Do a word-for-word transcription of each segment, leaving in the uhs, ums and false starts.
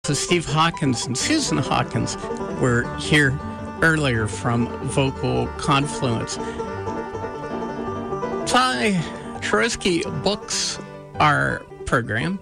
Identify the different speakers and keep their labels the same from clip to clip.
Speaker 1: So Steve Hawkins and Susan Hawkins were here earlier from Vocal Confluence. Ty Trotsky books our program.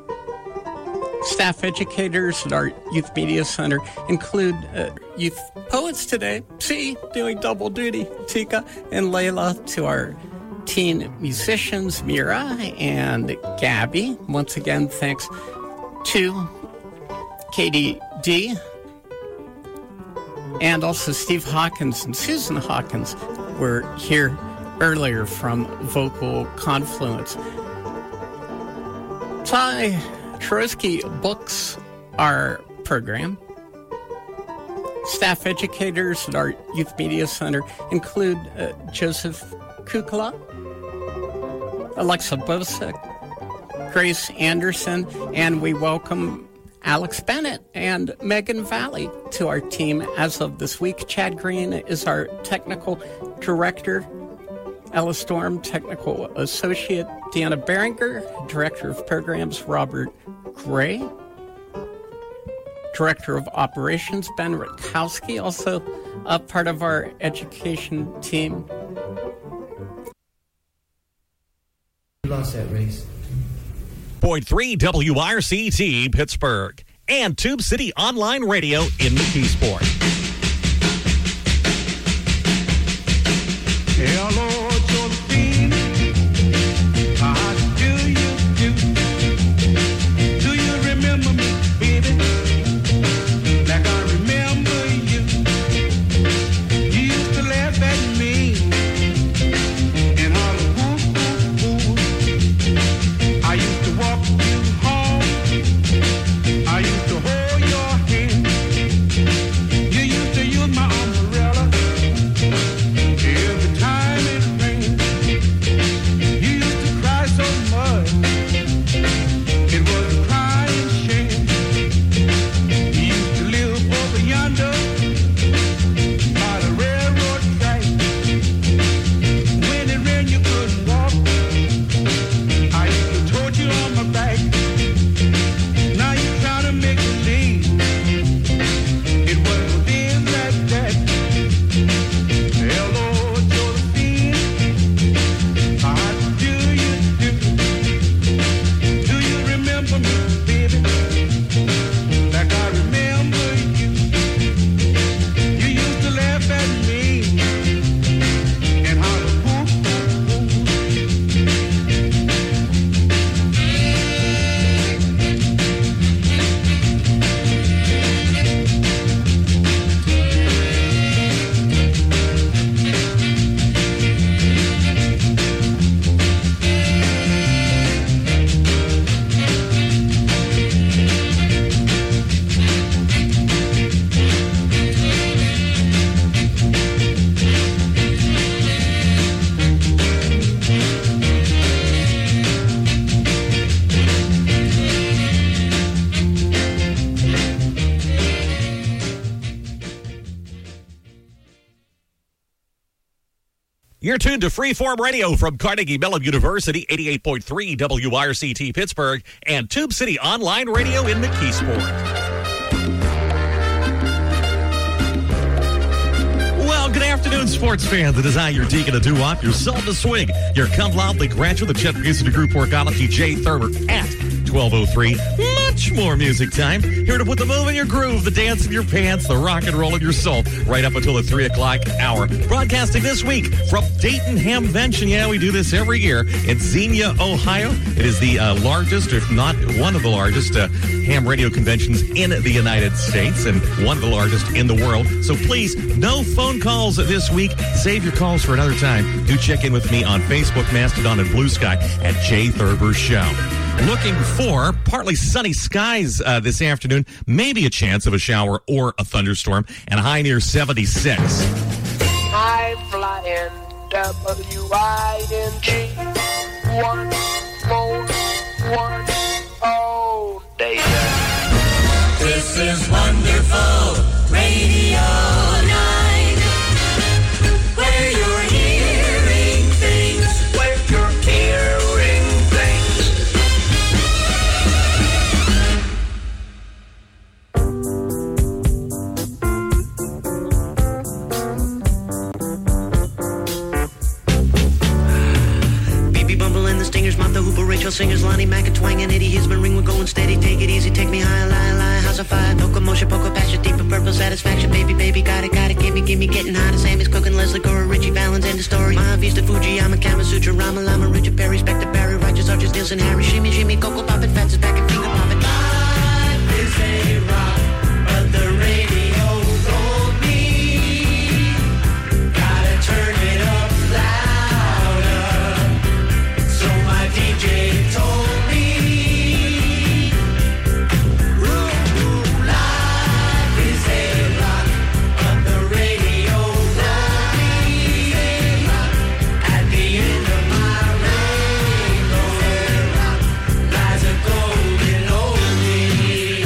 Speaker 1: Staff educators at our Youth Media Center include uh, youth poets today. See, doing double duty, Tika and Layla. To our teen musicians, Mira and Gabby. Once again, thanks to Katie D. And also Steve Hawkins and Susan Hawkins were here earlier from Vocal Confluence. Ty Trotsky books our program. Staff educators at our Youth Media Center include uh, Joseph Kukla, Alexa Bosick, Grace Anderson, and we welcome Alex Bennett and Megan Valley to our team as of this week. Chad Green is our technical director. Ella Storm, technical associate. Deanna Berenger, director of programs. Robert Gray, director of operations. Ben Rutkowski, also a part of our education team.
Speaker 2: You lost that race.
Speaker 3: Point three W R C T Pittsburgh and Tube City Online Radio in McKeesport.
Speaker 4: Hello, Josephine. How do you do? Do you remember me, baby? Like I remember you. You used to laugh at me and holler, woo, woo, woo. I used to walk you home. I used to hold your hand. You used to use my umbrella every time it rained. You used to cry so much, it was a crying shame. You used to live over yonder by the railroad track. When it rained you couldn't walk, I used to tote you on my back. Now you're trying to make a leave. It wasn't then like that. Hello, Josephine. How do you do? Do you remember me, baby? Like I remember you. You used to laugh at me and holler, woo, woo, woo.
Speaker 3: You're tuned to Freeform Radio from Carnegie Mellon University, eighty-eight point three W I R C T Pittsburgh, and Tube City Online Radio in McKeesport. Well, good afternoon, sports fans. It is I, your deacon of doo-wop, your soul to swing, your come loudly graduate, the Chet Pearson Group Workology, Jay Thurber, at twelve oh three. Much more music time. Here to put the move in your groove, the dance in your pants, the rock and roll in your soul, right up until the three o'clock hour. Broadcasting this week from Dayton Hamvention. Yeah, we do this every year in Xenia, Ohio. It is the uh, largest, if not one of the largest, uh, ham radio conventions in the United States and one of the largest in the world. So please, no phone calls this week. Save your calls for another time. Do check in with me on Facebook, Mastodon, and Blue Sky at Jay Thurber Show. Looking for partly sunny skies uh, this afternoon, maybe a chance of a shower or a thunderstorm, and a high near seventy-six.
Speaker 5: High flying W I N G. One more, one oh, data.
Speaker 6: This is wonderful Radio nine, where you're hearing things,
Speaker 5: Where you're hearing things.
Speaker 7: Nashville singers Lonnie Mack and Twang and Eddie Hisman ring, we're going steady. Take it easy, take me high, lie, lie, house of fire. Locomotion, poker, passion, deep and purple satisfaction. Baby, baby, got it, got it, gimme, gimme, getting hot as Sammy's cooking. Leslie Gore, Richie Valens, end the story. Mahavista, Fujiyama, Kama Sutra, Rama Lama, Richard Perry, Spectre Barry, Rogers, Archers, Nielsen, Harry, Shimmy, Shimmy, Coco, Poppin', Fats, back and finger poppin'. Life is a rock, but the radio told me gotta turn it up louder. So my D J told me, ooh, life is a rock, but the radio told me at the end of my rainbow lies a golden oldie.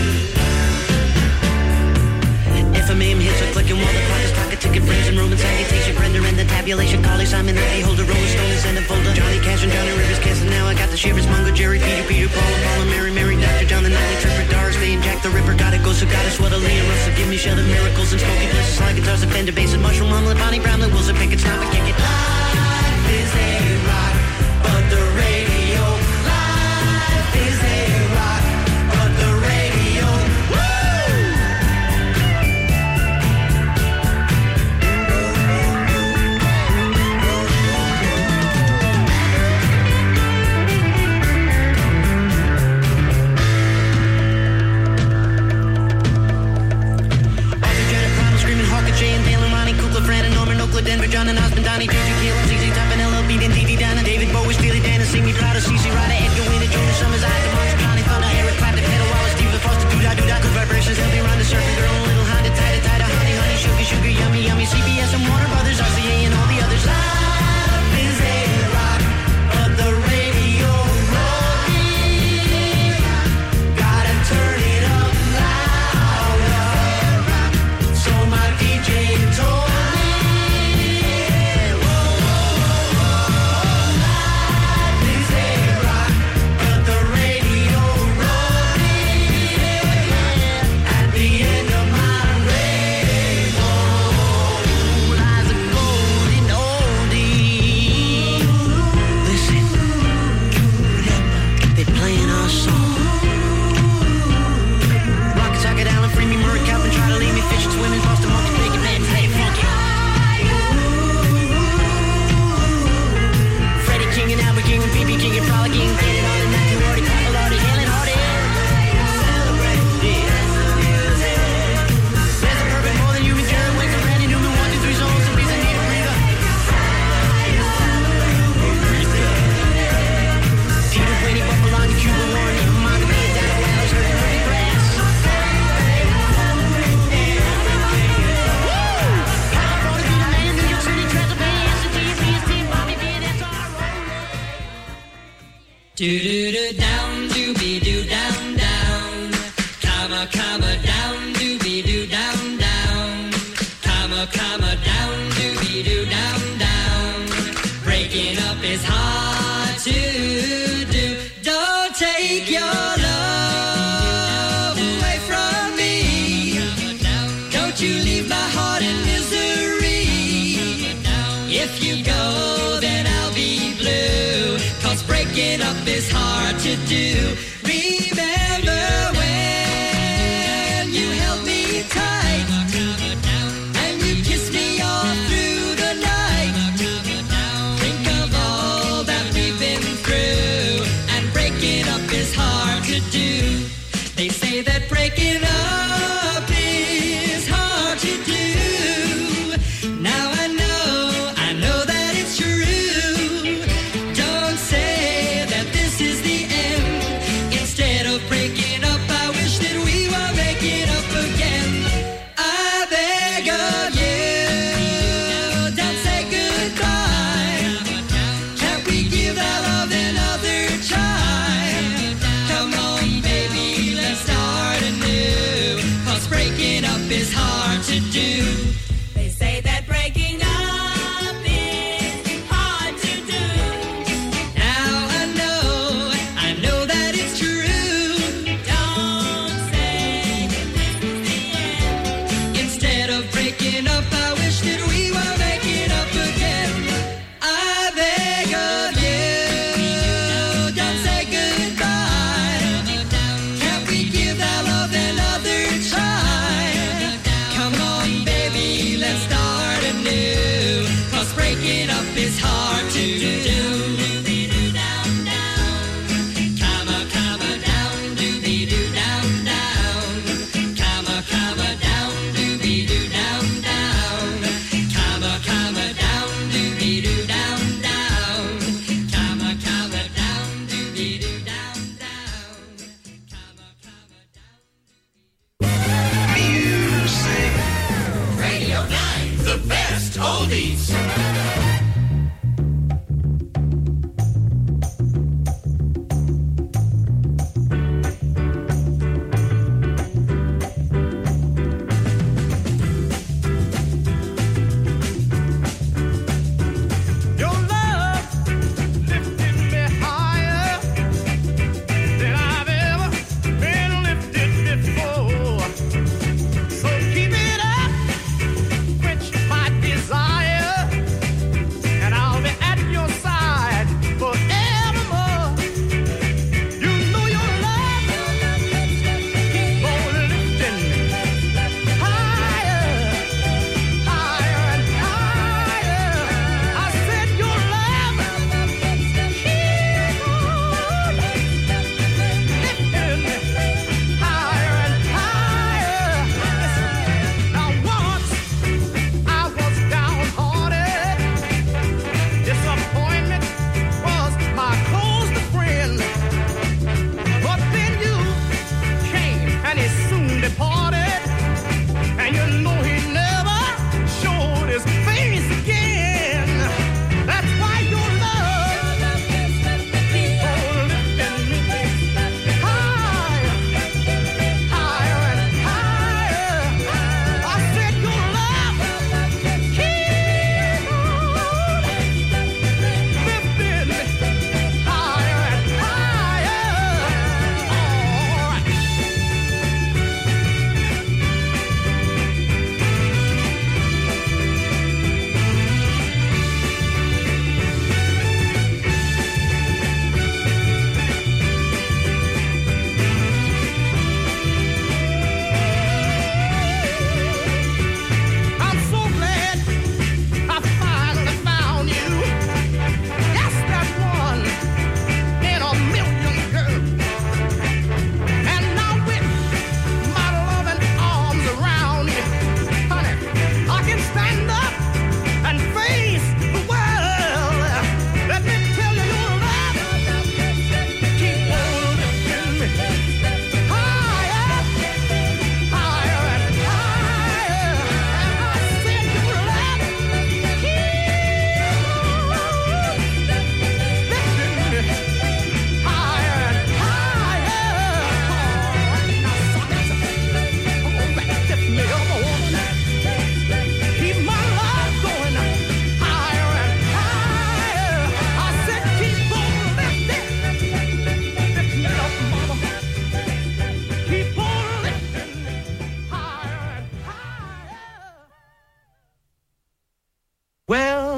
Speaker 7: If a meme hits a clicking while the clock is clock, a ticket brings in Roman salutation, Brenda and the tabulation, Carly Simon, Eddie Holder, Rolling Stone, and a folder, Johnny Cash and Johnny Rivers kissing. Now I got the shivers, Mungo, Jerry, Peter, Peter, Paul, Paula, Mary, Mary, Doctor John, the Nightly Tripper, Doris Day, and Jack the Ripper. Gotta go, so gotta sweat a Leah Russell, give me Sheldon, Miracles, and Smokey Bliss, slide guitars, and Fender basses, Mushroom Omelet, Bonnie Brown, the Wilson, pick it, stop it, kick it. Life is a rock, but the radio. Life is a rock, but the radio. Woo! Arthur Janet, Primal, Screaming, Harker, Jay and Dale and Ronnie, Kukla, Fran and Norman, Oakland, Denver, John and Osmond, Donnie, J J, Kilo, Z Z Top and L L B, and D D Dana, David Bowie, Steely Dan, and Sing Me Proud, C C Ryder, Edgar Winter, Jonas Summers, I, DeMarcus, Connie, Thunder, Eric Clapton, Peter Wallace, Steve Foster, Doo-Dah, Doo-Dah, Good Vibrations, L B, Ronda, Surfing Girl, and Little Honda, Tida, Tida, Honey, Honey, Sugar, Sugar, Yummy, Yummy, C B S and Warner Brothers, R C A, and all the others. Life is a rock, but the radio told me gotta turn it up louder. So my D J told me, life is a rock, but the radio told me at the end of my rainbow lies a golden oldie. Listen, they're playing our song. Rock it, sock it, Alan, free me, Murray, Calvin, try to leave me, fish, swimming, Boston, monkey, bacon, man, play it funky. Freddie King and Albert King and B B King and Frolic King, get it on and Matthew Hardy, Papa Lardy, Helen Hardy. There's a perfect more than human germ, wings of Randy Newman, one, two, three zones, and beats I need a breather. Peter Brady, Buffalo, Lonnie, Cuba, Warren, even Monica, me and Dana Wells, heard dirty grass. California, Peter Man, New York City, Transylvania, S T G, B S T, Bobby B, and S R O.
Speaker 6: Do do do down, doobie doo down down, comma comma down, doobie doo down down, comma comma down, doobie doo down down. Breaking up is hard to do. Don't take your love away from me. Don't you leave my heart in misery. If you go, then I'll be blue. 'Cause breaking up is hard to do. Remember when you held me tight and you kissed me all through the night. Think of all that we've been through, and breaking up is hard to do. They say that breaking up is hard to do. Now I know, I know that it's true. Don't say that this is the end. Instead of breaking up, I wish that we were making up again. I beg of you, don't say goodbye. Can't we give our love another try? Come on, baby, let's start anew. 'Cause breaking up is hard to do. They say that breaking up is hard to do. Now I know, I know that it's true. Don't say that this is the end. Instead of breaking up, I wish that we were making up again. I beg of you, don't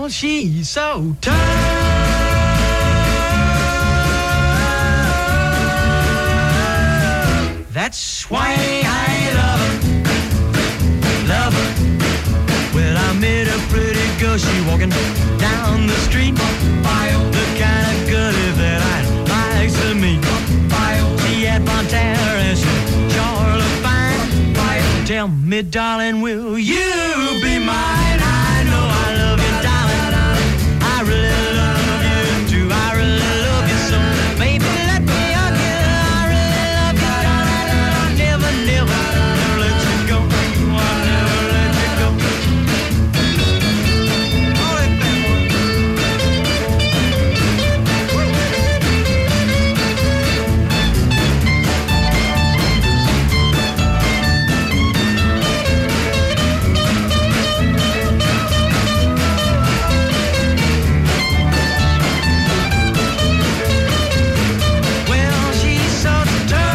Speaker 8: Well, she's so tough. That's why I love her, love her. Well, I met a pretty girl, she walking down the street. The kind of girlie that I'd like to meet. She had blonde hair and she sure looked fine. Tell me, darling, will you be mine? I know I love you, darling. I really love you too. I really love you so. Baby, let me hug you. I really love you, darling. I'll never, never, never let you go. I'll never let you go. All right, bad boy. Well, she's so tough.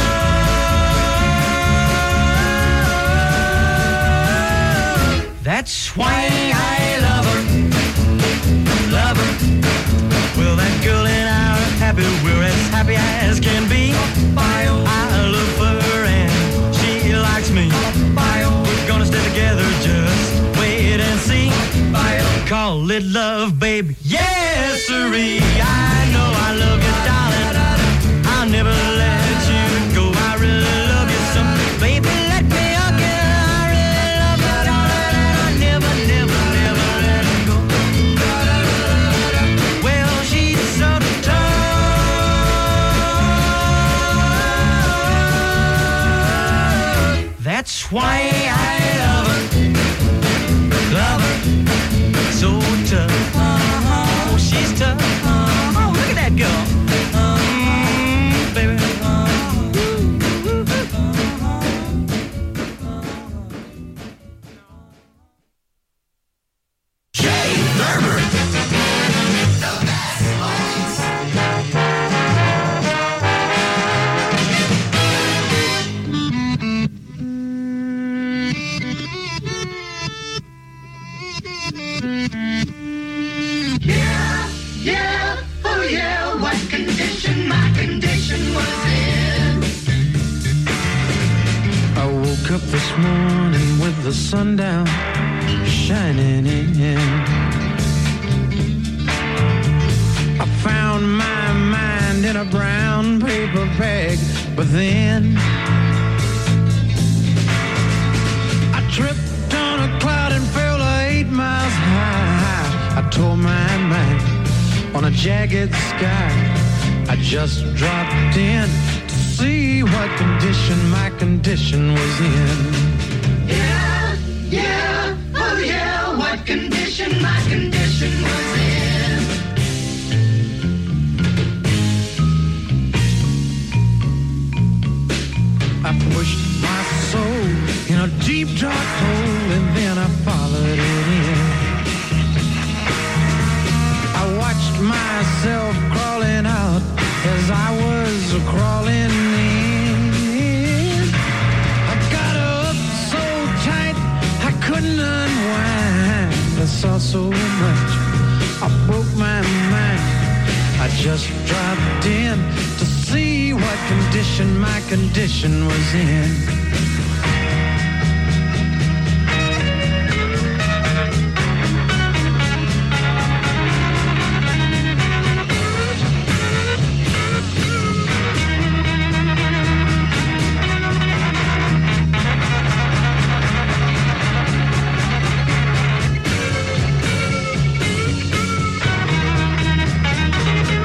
Speaker 8: That's why I love her, love her. Well, that girl and I are happy, we're as happy as can be. I love her and she likes me. We're gonna stay together, just wait and see. Call it love, baby, yes sirree. I know I love you, darling. I'll never let you go. I really love you so. Baby, let me hug you. I really love you, darling. I'll never, never, never let you go. Well, she's so tough. That's why I love her, love her. So tough. Oh, she's tough. Oh, look at that girl. Mm, baby.
Speaker 5: Jay Thurber.
Speaker 9: Yeah, yeah, oh yeah, what condition my condition was in.
Speaker 8: I woke up this morning with the sun down, shining in. I found my mind in a brown paper bag, but then I tripped on a cloud and fell eight miles high. I tore my mind on a jagged sky. I just dropped in to see what condition my condition was in.
Speaker 9: Yeah, yeah, oh yeah, what condition my condition was in.
Speaker 8: I pushed my soul in a deep dark hole and then I followed it in. I watched myself crawling out as I was crawling in. I got up so tight I couldn't unwind. I saw so much, I broke my mind. I just dropped in to see what condition my condition was in.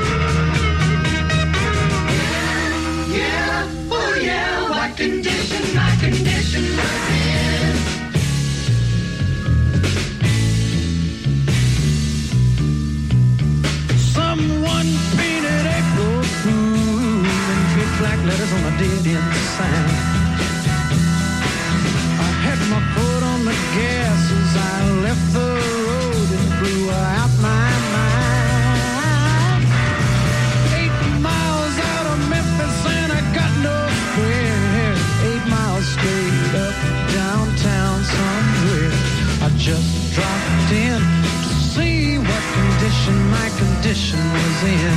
Speaker 9: Yeah, oh yeah, what condition
Speaker 8: my condition was in.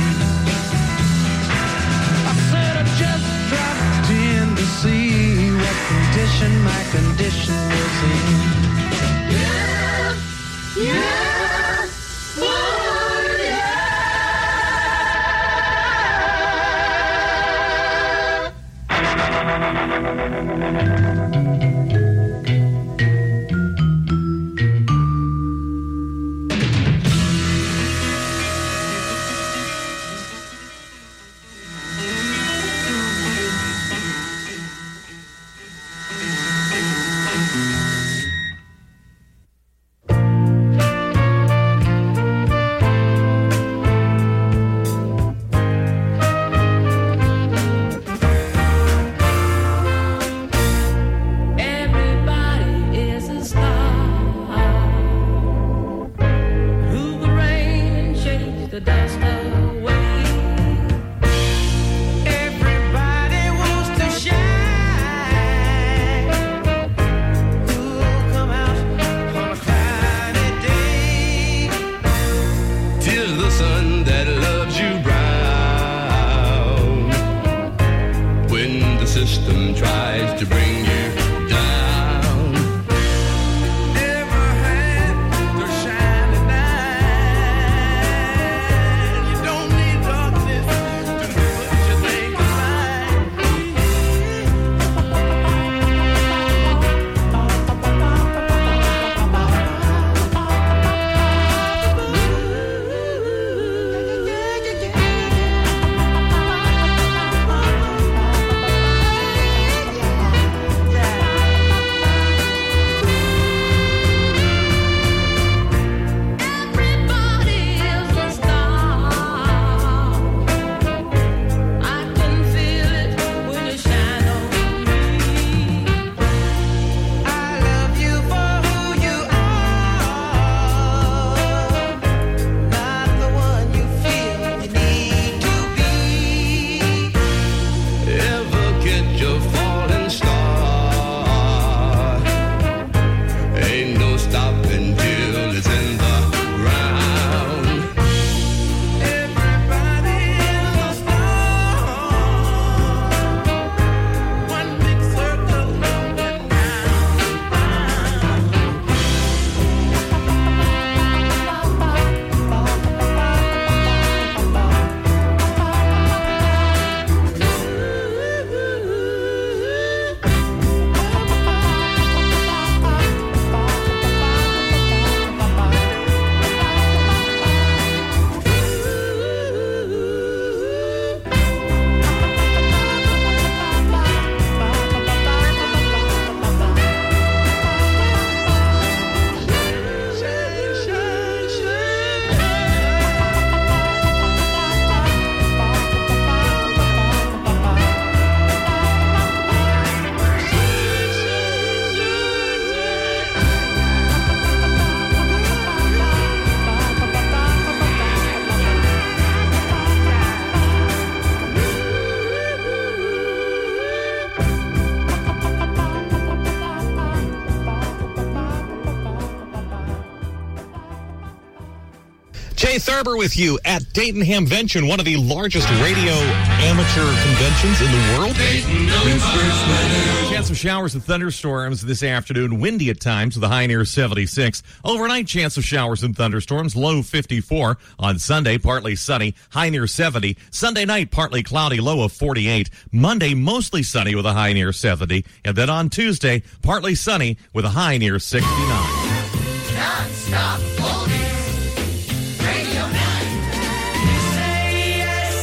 Speaker 8: I said I just dropped in to see what condition my condition was in.
Speaker 9: Yeah, yeah, oh yeah.
Speaker 3: Jay Thurber with you at Dayton Hamvention, one of the largest radio amateur conventions in the world. Chance of showers and thunderstorms this afternoon. Windy at times with a high near seventy-six. Overnight chance of showers and thunderstorms, low fifty-four. On Sunday, partly sunny, high near seventy. Sunday night, partly cloudy, low of forty-eight. Monday, mostly sunny with a high near seventy. And then on Tuesday, partly sunny with a high near sixty-nine.
Speaker 9: Non-stop oldies, Radio nine.
Speaker 8: You say yes,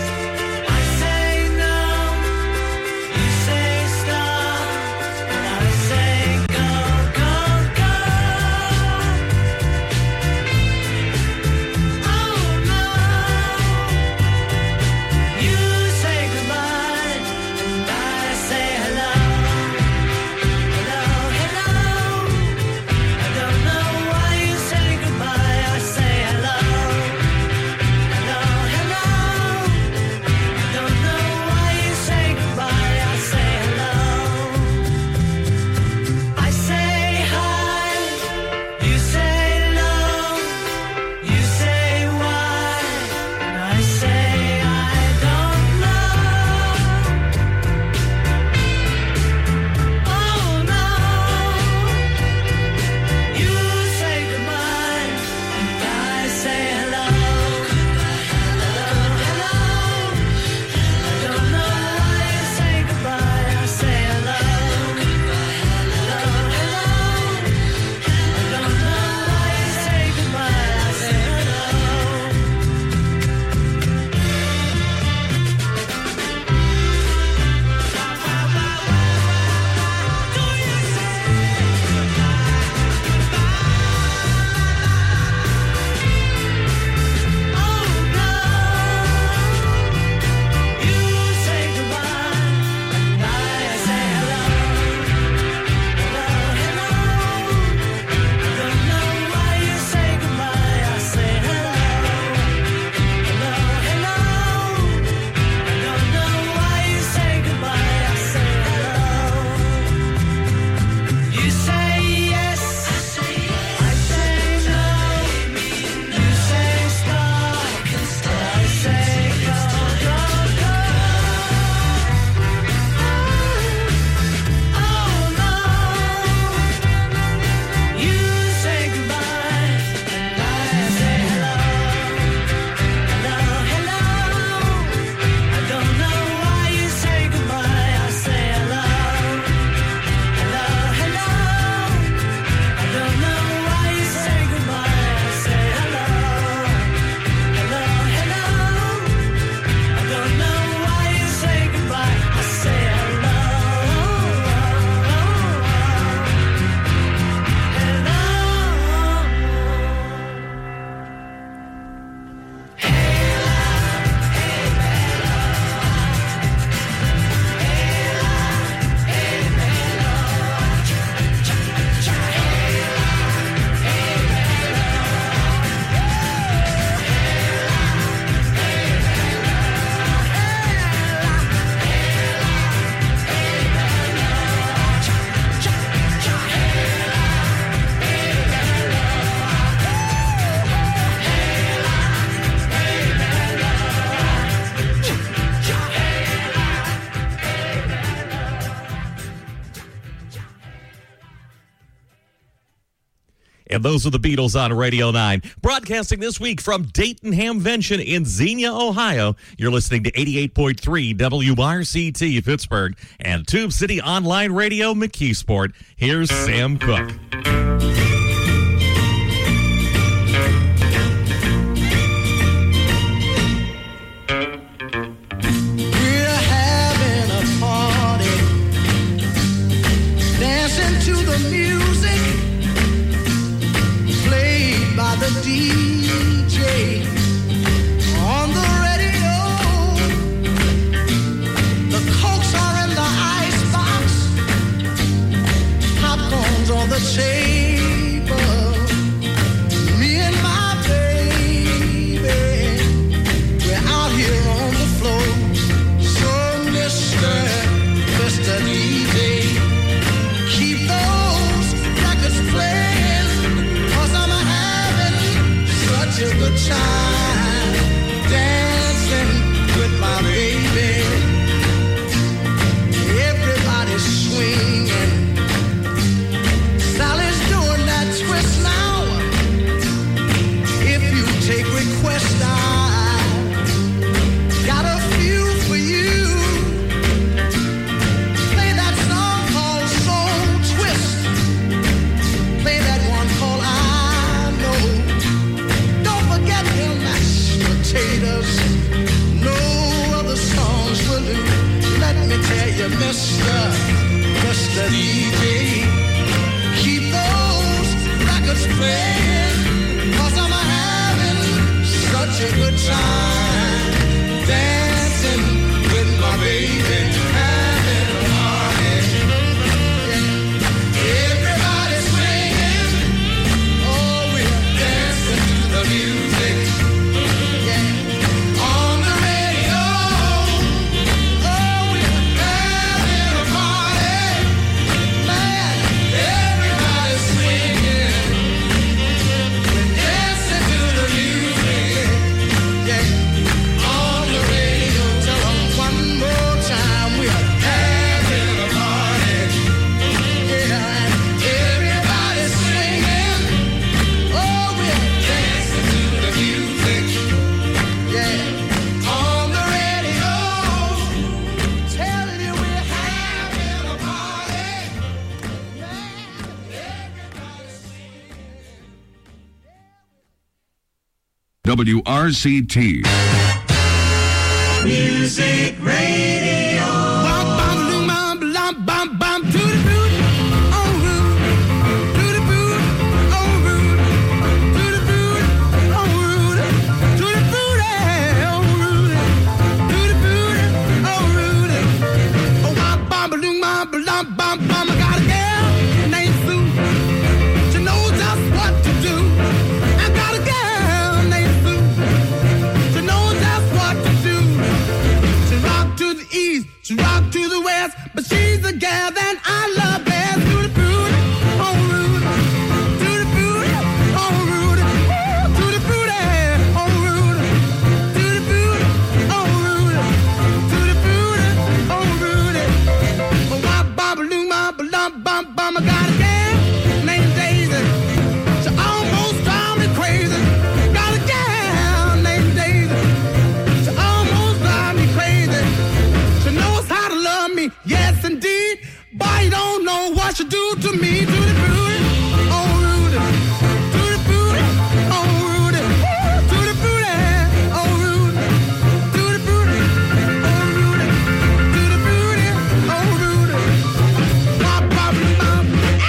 Speaker 8: I say no. You say stop, and I say go, go, go. Oh no. You say goodbye, and I say hello. Hello, hello. I don't know why you say
Speaker 3: And those are the Beatles on Radio nine. Broadcasting this week from Dayton Hamvention in Xenia, Ohio. You're listening to eighty-eight point three W R C T Pittsburgh and Tube City Online Radio McKeesport. Here's Sam Cooke.
Speaker 9: The D J on the radio, the Cokes are in the icebox, popcorn's on the table, me and my baby, we're out here on the floor, so Mister, Mister D J, keep those records playing, 'cause I'm a such a good time dancing with my baby. Everybody's swinging. Sally's doing that twist now. If you take requests, I got a few for you. Play that song called Soul Twist. Play that one called I Know. Forget your mashed potatoes. No other songs will do. Let me tell you, Mister, Mister D J, keep those records playing, 'cause I'm having such a good time dancing with my baby, having a party. Yeah. Everybody's swinging. Oh, we're dancing to the music. Yeah. On the radio. Oh, we're having a party. Man, everybody's swinging. We're dancing to the music. Yeah. On the radio. Tell them one more time. We're having a party. Yeah. Everybody's swinging. Oh, we're dancing to the music. Yeah. On the radio. Tell you we're having a party. Man, everybody's swinging.
Speaker 10: W R C T.
Speaker 9: Music Radio. Bum, bum, doo, bum, bum, bum, bum, to the boot, on route, to the boot, on route, to the boot, on route, to the boot, on route, to the boot, on route. Oh, bum, bum, doo, bum, bum, bum, bum. I got a girl named Sue. She knows just what to do. I got a girl named Sue. She knows just what to do. She rock to the east, she rock to the west, but she's a gal that I love best. To the boot, on route, to the boot, on route, to the boot, on route, to the boot, on route, to the boot, on route. Oh, my bum, my bum, bum, bum. I got a gal named Daisy. She almost drive me crazy. Got a gal named Daisy. She almost drive me crazy. She knows how to love me, yes indeed. But you don't know what she do to me. To the booty, on route, to the booty, on route, to the booty, on route, to the booty, on route, to the booty, on route. Bop, bop, bop.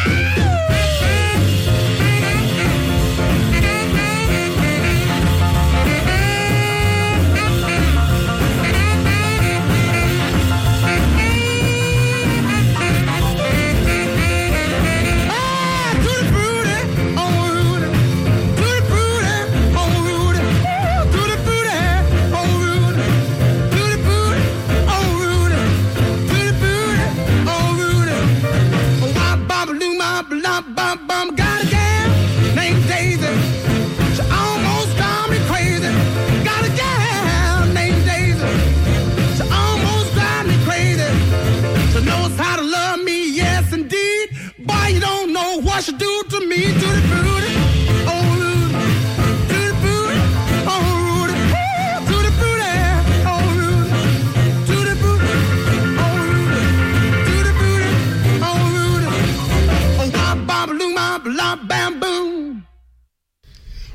Speaker 9: Ah, to the booty, on route, to the booty, on route, to the booty, on route, to the booty, on route, to the booty, on route. Oh, I bop a doo, bop a lop, bop, bop. Got a gal named Daisy. She almost drive me crazy. Got a gal named Daisy. She almost drive me crazy. She knows how to love me, yes indeed. Boy, you don't know what she do to me. To the booty,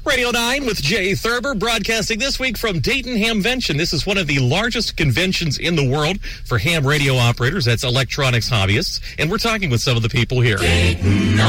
Speaker 3: Radio nine with Jay Thurber, broadcasting this week from Dayton Hamvention. This is one of the largest conventions in the world for ham radio operators. That's electronics hobbyists. And we're talking with some of the people here.
Speaker 11: Dayton,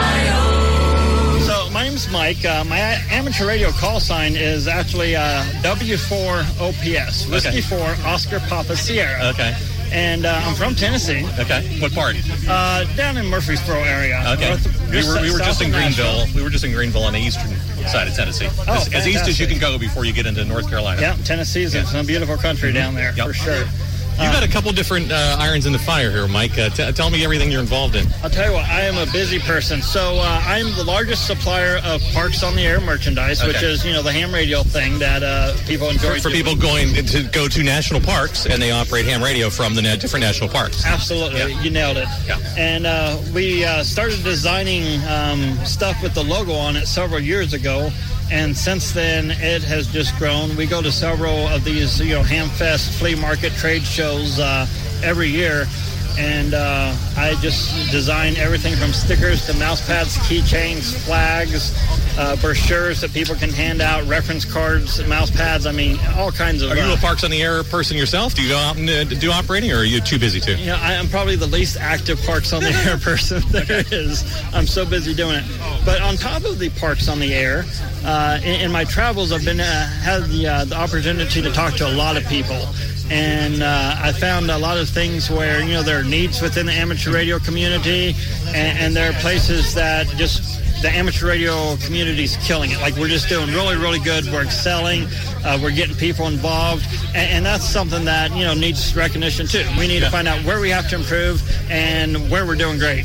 Speaker 11: Ohio. So my name's Mike. Uh, my amateur radio call sign is actually uh, W four O P S, Whiskey four Oscar Papa Sierra.
Speaker 3: Okay.
Speaker 11: And uh, I'm from Tennessee.
Speaker 3: Okay. What part?
Speaker 11: Uh, down in Murfreesboro area.
Speaker 3: Okay.
Speaker 11: North,
Speaker 3: we were, we were just in Greenville.
Speaker 11: Nashville.
Speaker 3: We were just in Greenville on the eastern side of Tennessee.
Speaker 11: Oh,
Speaker 3: as, as east as you can go before you get into North Carolina.
Speaker 11: Yeah, Tennessee is
Speaker 3: Yeah.
Speaker 11: a beautiful country down there,
Speaker 3: Yep.
Speaker 11: for sure.
Speaker 3: You've got a couple different uh, irons in the fire here, Mike. Uh, t- tell me everything you're involved in.
Speaker 11: I'll tell you what, I am a busy person. So uh, I'm the largest supplier of Parks on the Air merchandise, which
Speaker 3: Okay.
Speaker 11: is, you know, the ham radio thing that uh, people enjoy.
Speaker 3: For, for
Speaker 11: doing.
Speaker 3: people going to go to national parks and they operate ham radio from the na- different national parks.
Speaker 11: Absolutely,
Speaker 3: Yeah.
Speaker 11: you nailed it.
Speaker 3: Yeah.
Speaker 11: And uh, we uh, started designing um, stuff with the logo on it several years ago, and since then it has just grown. We go to several of these, you know, Hamfest flea market trade shows uh, every year, and uh, I just design everything from stickers to mouse pads, keychains, flags, uh, brochures that people can hand out, reference cards, mouse pads. I mean, all kinds of.
Speaker 3: Are you
Speaker 11: uh,
Speaker 3: a Parks on the Air person yourself? Do you go out and uh, do operating, or are you too busy to?
Speaker 11: You know, I am probably the least active Parks on the Air person there is. I'm so busy doing it. But on top of the Parks on the Air, uh, in, in my travels, I've been uh, had the, uh, the opportunity to talk to a lot of people. And uh, I found a lot of things where, you know, there are needs within the amateur radio community, and, and there are places that just the amateur radio community is killing it. Like, we're just doing really, really good. We're excelling. Uh, we're getting people involved. And, and that's something that, you know, needs recognition, too. We need to find out where we have to improve and where we're doing great.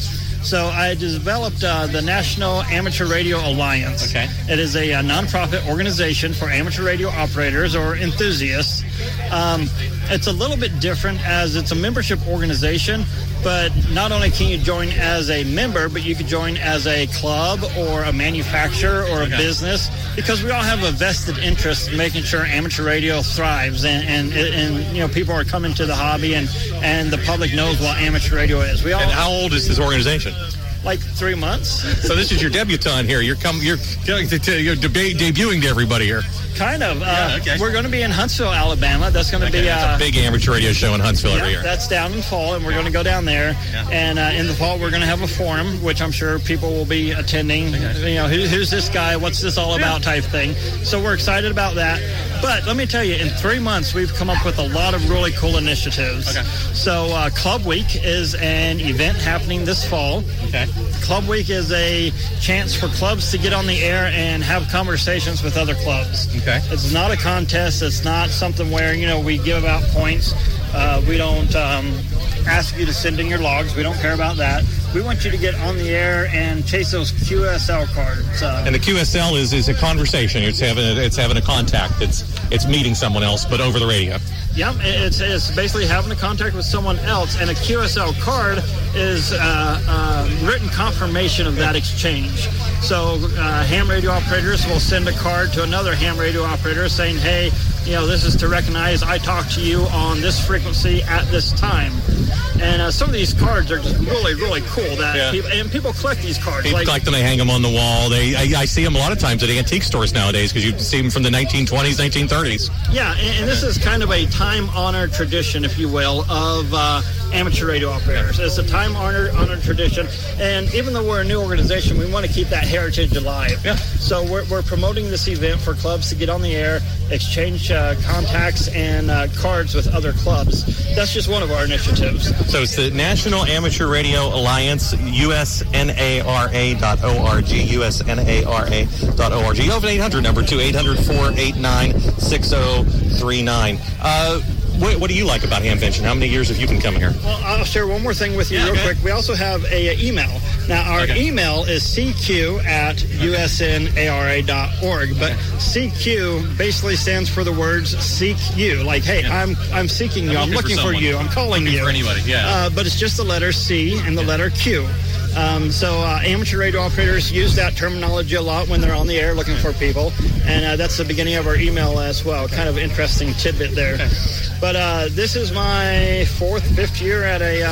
Speaker 11: So I developed uh, the National Amateur Radio Alliance.
Speaker 3: Okay.
Speaker 11: It is a, a nonprofit organization for amateur radio operators or enthusiasts. Um, it's a little bit different as it's a membership organization, but not only can you join as a member, but you can join as a club or a manufacturer or a
Speaker 3: Okay.
Speaker 11: business, because we all have a vested interest in making sure amateur radio thrives, and, and, and you know, people are coming to the hobby, and, and the public knows what amateur radio is. We all
Speaker 3: And how old is this organization?
Speaker 11: like three months.
Speaker 3: So this is your debutante here. You're come. You're going to, to you're deba- debuting to everybody here.
Speaker 11: Kind of. Uh,
Speaker 3: Yeah, okay.
Speaker 11: We're going to be in Huntsville, Alabama. That's going to
Speaker 3: Okay,
Speaker 11: be
Speaker 3: it's
Speaker 11: uh,
Speaker 3: a big amateur radio show in Huntsville every
Speaker 11: yeah,
Speaker 3: year.
Speaker 11: that's down in fall, and we're going to go down there.
Speaker 3: Yeah.
Speaker 11: And uh, in the fall, we're going to have a forum, which I'm sure people will be attending. You know, who, who's this guy? What's this all about? Type thing. So we're excited about that. But let me tell you, in three months, we've come up with a lot of really cool initiatives.
Speaker 3: Okay.
Speaker 11: So uh, Club Week is an event happening this fall.
Speaker 3: Okay.
Speaker 11: Club Week is a chance for clubs to get on the air and have conversations with other clubs.
Speaker 3: Okay.
Speaker 11: It's not a contest. It's not something where, you know, we give out points. Uh, we don't um, ask you to send in your logs. We don't care about that. We want you to get on the air and chase those Q S L cards. Uh,
Speaker 3: And the Q S L is, is a conversation. It's having a, it's having a contact. It's it's meeting someone else, but over the radio.
Speaker 11: Yep, it's, it's basically having a contact with someone else, and a Q S L card is uh, uh, written confirmation of that exchange. So uh, ham radio operators will send a card to another ham radio operator saying, hey, you know, this is to recognize I talked to you on this frequency at this time. And uh, some of these cards are just really, really cool. That
Speaker 3: Yeah.
Speaker 11: people, and people collect these cards.
Speaker 3: People
Speaker 11: like,
Speaker 3: collect them, they hang them on the wall. They I, I see them a lot of times at antique stores nowadays because you see them from the nineteen twenties, nineteen thirties.
Speaker 11: Yeah, and, and this is kind of a time-honored tradition, if you will, of uh, amateur radio operators. It's a time-honored honored tradition, and even though we're a new organization, we want to keep that heritage alive.
Speaker 3: Yeah.
Speaker 11: So we're, we're promoting this event for clubs to get on the air, exchange uh, contacts and uh, cards with other clubs. That's just one of our initiatives.
Speaker 3: So it's the National Amateur Radio Alliance, U S N A R A dot org, U S N A R A dot org. You have an eight hundred number, too, eight hundred, four eight nine, six oh three nine. Uh, what, what do you like about Hamvention? How many years have you been coming here?
Speaker 11: Well, I'll share one more thing with you
Speaker 3: Yeah,
Speaker 11: real
Speaker 3: okay.
Speaker 11: quick. We also have a, a email. Now, our
Speaker 3: Okay.
Speaker 11: email is c q at u s n a r a dot org, but C Q basically stands for the words seek you. Like, hey,
Speaker 3: Yeah.
Speaker 11: I'm I'm seeking you.
Speaker 3: I'm
Speaker 11: I'm
Speaker 3: looking
Speaker 11: looking
Speaker 3: for
Speaker 11: for,
Speaker 3: someone.
Speaker 11: you. I'm calling
Speaker 3: Looking
Speaker 11: you.
Speaker 3: for anybody, yeah.
Speaker 11: Uh, but it's just the letter C and the letter Q. Um, so uh, amateur radio operators use that terminology a lot when they're on the air looking for people, and uh, that's the beginning of our email as well. Kind of interesting tidbit there.
Speaker 3: Okay.
Speaker 11: But uh, this is my fourth, fifth year at a uh,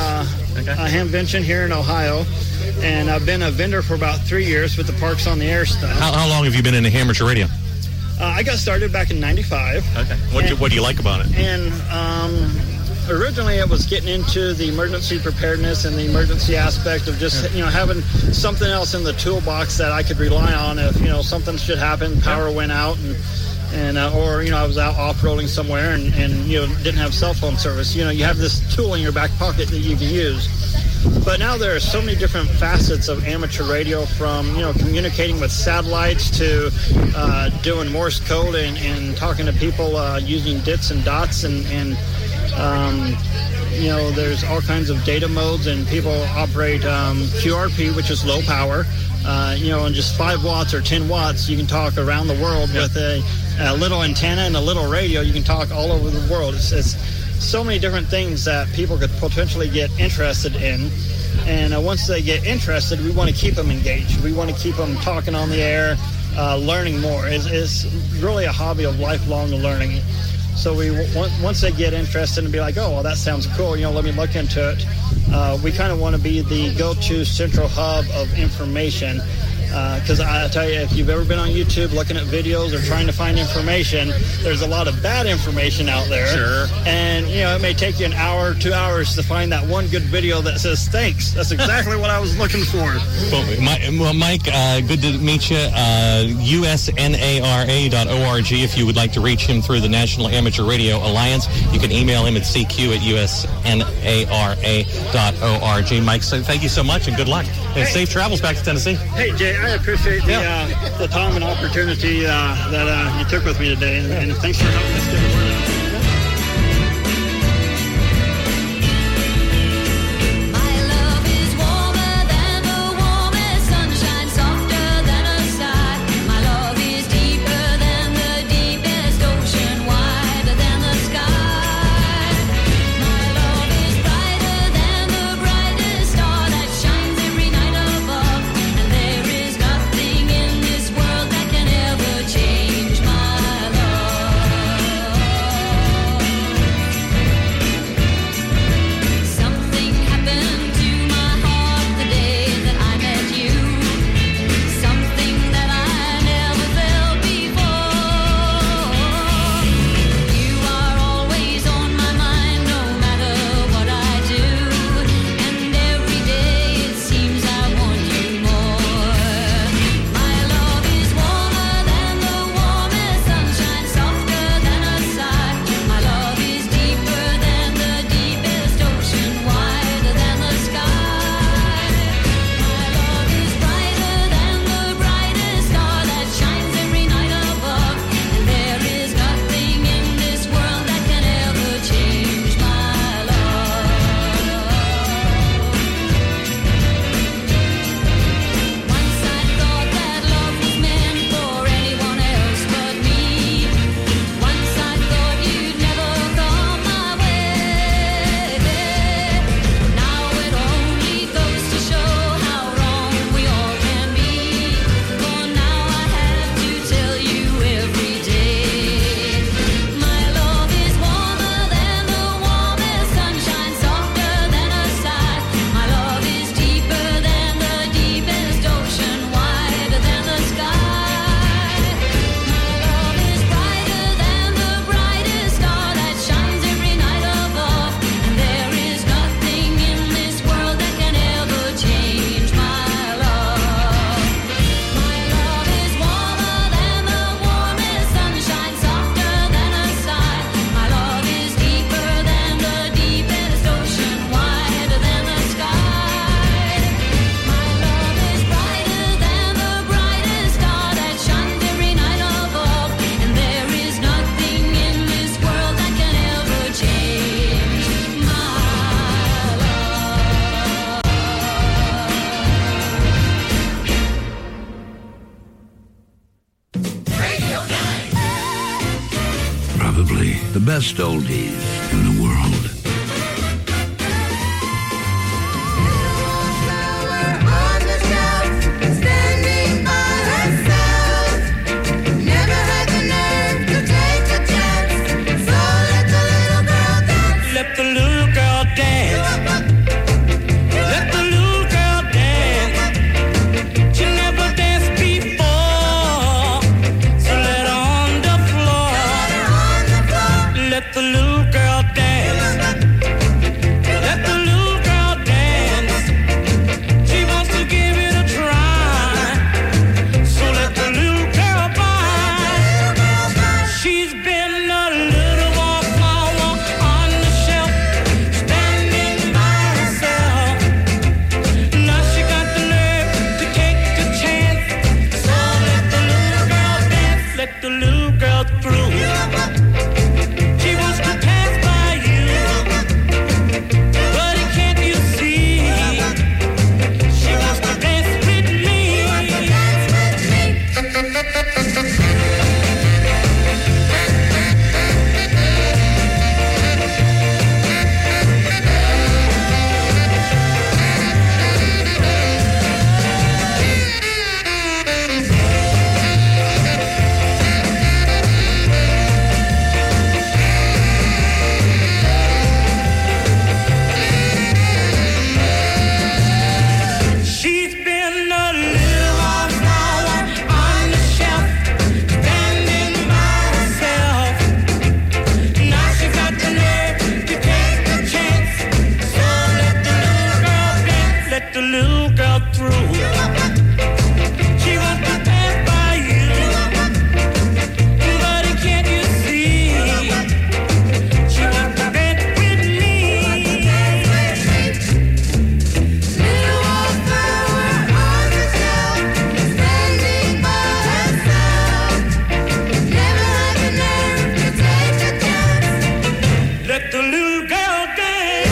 Speaker 11: okay. uh, Hamvention here in Ohio. And I've been a vendor for about three years with the Parks on the Air stuff.
Speaker 3: How, how long have you been in amateur radio?
Speaker 11: Uh, I got started back in ninety-five.
Speaker 3: Okay. What, do, what do you like about it?
Speaker 11: And um, originally it was getting into the emergency preparedness and the emergency aspect of just, yeah. you know, having something else in the toolbox that I could rely on if, you know, something should happen, power yeah. went out, and, and uh, or, you know, I was out off-roading somewhere and, and, you know, didn't have cell phone service. You know, you have this tool in your back pocket that you can use. But now there are so many different facets of amateur radio, from, you know, communicating with satellites to uh, doing Morse code and, and talking to people uh, using dits and dots. And, and um, you know, there's all kinds of data modes, and people operate um, Q R P, which is low power. Uh, you know, in just five watts or ten watts, you can talk around the world. Yep. With a, a little antenna and a little radio. You can talk all over the world. It's, it's so many different things that people could potentially get interested in. And uh, once they get interested, we want to keep them engaged. We want to keep them talking on the air, uh, learning more. It's, it's really a hobby of lifelong learning. So we once they get interested and be like, oh, well, that sounds cool, you know, let me look into it. Uh, we kind of want to be the go-to central hub of information. Because uh, I tell you, if you've ever been on YouTube looking at videos or trying to find information, there's a lot of bad information out there.
Speaker 3: Sure.
Speaker 11: And, you know, it may take you an hour, two hours to find that one good video that says, thanks. That's exactly what I was looking for.
Speaker 3: Well, Mike, uh, good to meet you. Uh, U S N A R A dot org. If you would like to reach him through the National Amateur Radio Alliance, you can email him at c q at U S N A R A dot org. Mike, so thank you so much and good luck. And
Speaker 11: Hey.
Speaker 3: safe travels back to Tennessee.
Speaker 11: Hey, Jay, I appreciate the,
Speaker 3: Yeah.
Speaker 11: uh, the time and opportunity uh, that uh, you took with me today, and, and thanks for helping us get the word out.
Speaker 12: Probably the best oldies in the world.
Speaker 8: Let the little girl dance.
Speaker 4: let the little girl through. She was prepared by you, but can't you see? She was prepared with me. Little wallflower on the shelf, standing by herself. Never had the nerve to take a chance. Let the little girl dance.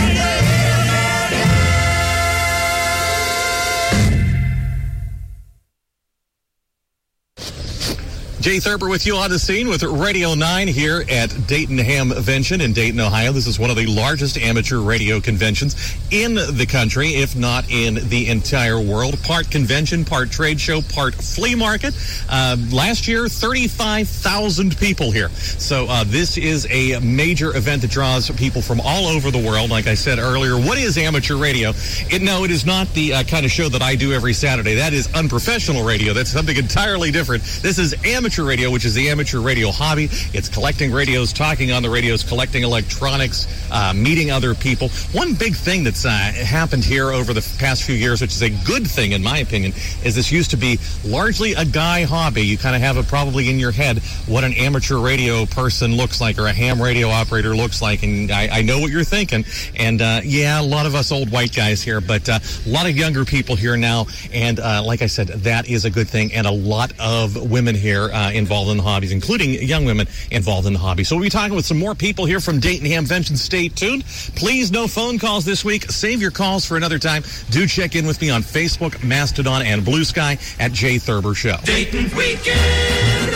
Speaker 3: Jay Thurber with you on the scene with Radio nine here at Dayton Hamvention in Dayton, Ohio. This is one of the largest amateur radio conventions in the country, if not in the entire world. Part convention, part trade show, part flea market. Uh, last year, thirty-five thousand people here. So uh, this is a major event that draws people from all over the world. Like I said earlier, what is amateur radio? It, no, it is not the uh, kind of show that I do every Saturday. That is unprofessional radio. That's something entirely different. This is amateur radio, which is the amateur radio hobby. It's collecting radios, talking on the radios, collecting electronics, uh, meeting other people. One big thing that's uh, happened here over the past few years, which is a good thing in my opinion, is this used to be largely a guy hobby. You kind of have it probably in your head what an amateur radio person looks like or a ham radio operator looks like, and I, I know what you're thinking. And uh, yeah, a lot of us old white guys here, but uh, a lot of younger people here now, and uh, like I said, that is a good thing, and a lot of women here uh, involved in the hobbies, including young women involved in the hobby. So we'll be talking with some more people here from Dayton Hamvention. Stay tuned. Please, no phone calls this week. Save your calls for another time. Do check in with me on Facebook, Mastodon, and Blue Sky at Jay Thurber Show.
Speaker 4: Dayton Weekend.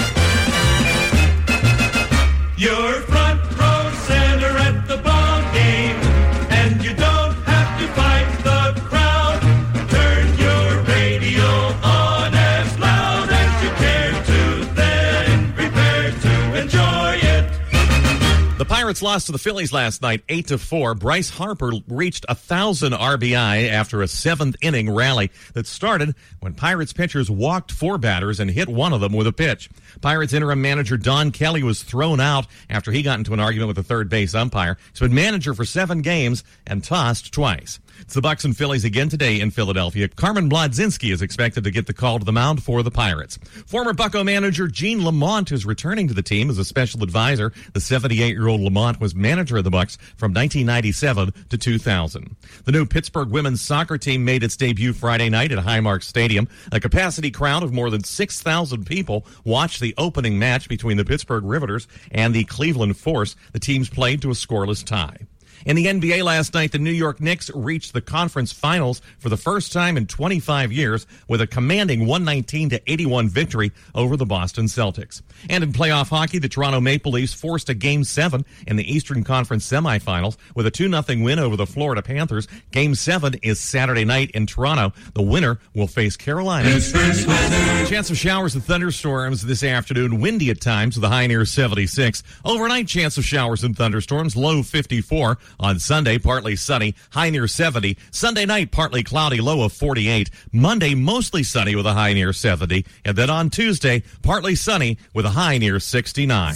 Speaker 4: You're front row center at the ball game, and you don't have to fight the crowd. Turn your radio on as loud as you care to, then prepare to enjoy it.
Speaker 3: The Pirates lost to the Phillies last night, eight to four. Bryce Harper reached one thousand R B I after a seventh-inning rally that started when Pirates pitchers walked four batters and hit one of them with a pitch. Pirates interim manager Don Kelly was thrown out after he got into an argument with the third base umpire. He's been manager for seven games and tossed twice. It's the Bucks and Phillies again today in Philadelphia. Carmen Blodzinski is expected to get the call to the mound for the Pirates. Former Bucco manager Gene Lamont is returning to the team as a special advisor. The seventy-eight-year-old Lamont was manager of the Bucks from nineteen ninety-seven to two thousand. The new Pittsburgh women's soccer team made its debut Friday night at Highmark Stadium. A capacity crowd of more than six thousand people watched the opening match between the Pittsburgh Riveters and the Cleveland Force. The teams played to a scoreless tie. In the N B A last night, the New York Knicks reached the conference finals for the first time in twenty-five years with a commanding one nineteen to eighty-one victory over the Boston Celtics. And in playoff hockey, the Toronto Maple Leafs forced a Game seven in the Eastern Conference semifinals with a two nothing win over the Florida Panthers. Game seven is Saturday night in Toronto. The winner will face Carolina. Chance of showers and thunderstorms this afternoon. Windy at times with a high near seventy-six. Overnight chance of showers and thunderstorms, low fifty-four. On Sunday, partly sunny, high near seventy. Sunday night, partly cloudy, low of forty-eight. Monday, mostly sunny with a high near seventy. And then on Tuesday, partly sunny with a high near sixty-nine.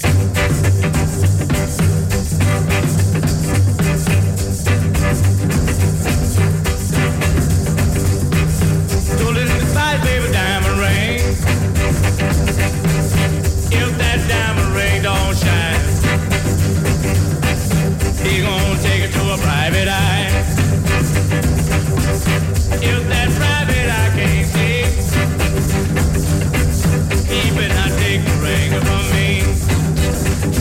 Speaker 4: Stole it inside, baby, diamond ring. If that diamond ring don't shine, he gonna take it to a private eye. If that private eye can't see, he better not take the ring from me.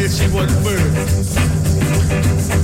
Speaker 4: said she was a bird.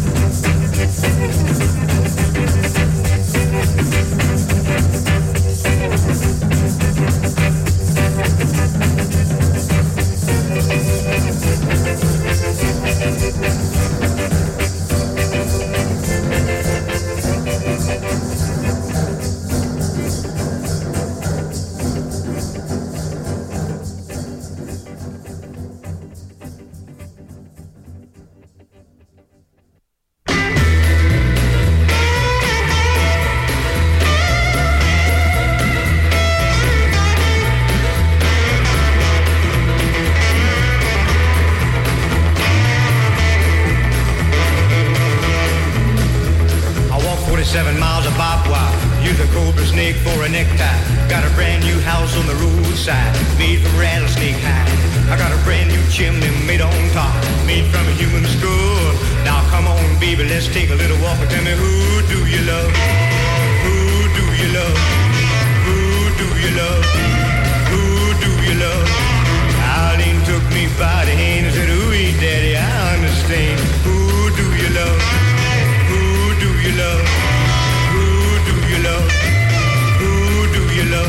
Speaker 13: Seven miles of barbed wire. Use a cobra snake for a necktie. Got a brand new house on the roadside, made from rattlesnake hide. I got a brand new chimney made on top, made from a human skull. Now come on, baby, let's take a little walk and tell me who do you love? Who do you love? Who do you love? Who do you love? Eileen took me by the hand and said, ooh, daddy, I understand. Who do you love? Who do you love? Love? Who do you love?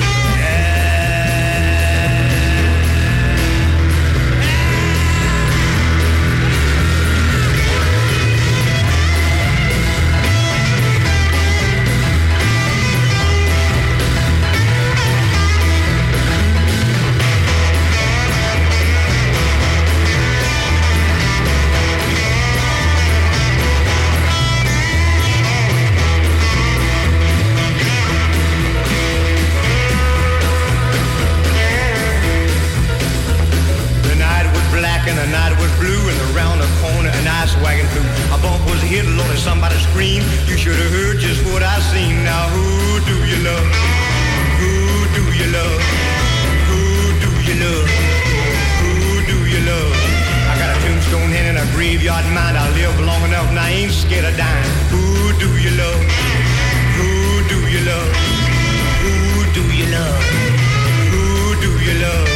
Speaker 13: And the night was blue, and around the corner an ice wagon flew. A bump was hit, Lord, and somebody screamed. You should have heard just what I seen. Now who do you love? Who do you love? Who do you love? Who do you love? I got a tombstone hen and a graveyard mind. I live long enough and I ain't scared of dying. Who do you love? Who do you love? Who do you love? Who do you love?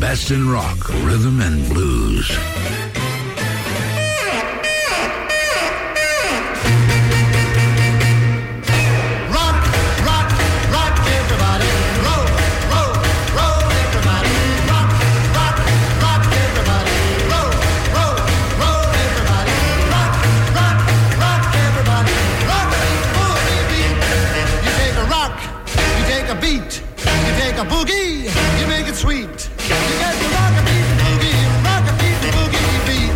Speaker 12: best in rock, rhythm, and blues.
Speaker 14: A boogie, you make it sweet. You get the rock a beat boogie, rock a beat boogie beat.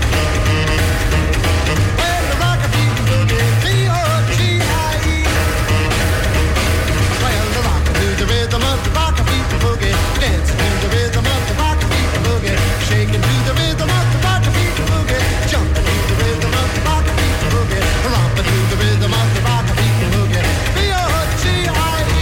Speaker 14: Well, the rock a beat boogie, B O G I E. Well, the rock to the rhythm of the rock a beat boogie, dancing to the rhythm of the rock a beat boogie, shaking to the rhythm of the rock a beat boogie, jumping to the rhythm of the rock a beat boogie, romping to the rhythm of the rock a beat boogie, B O G I E.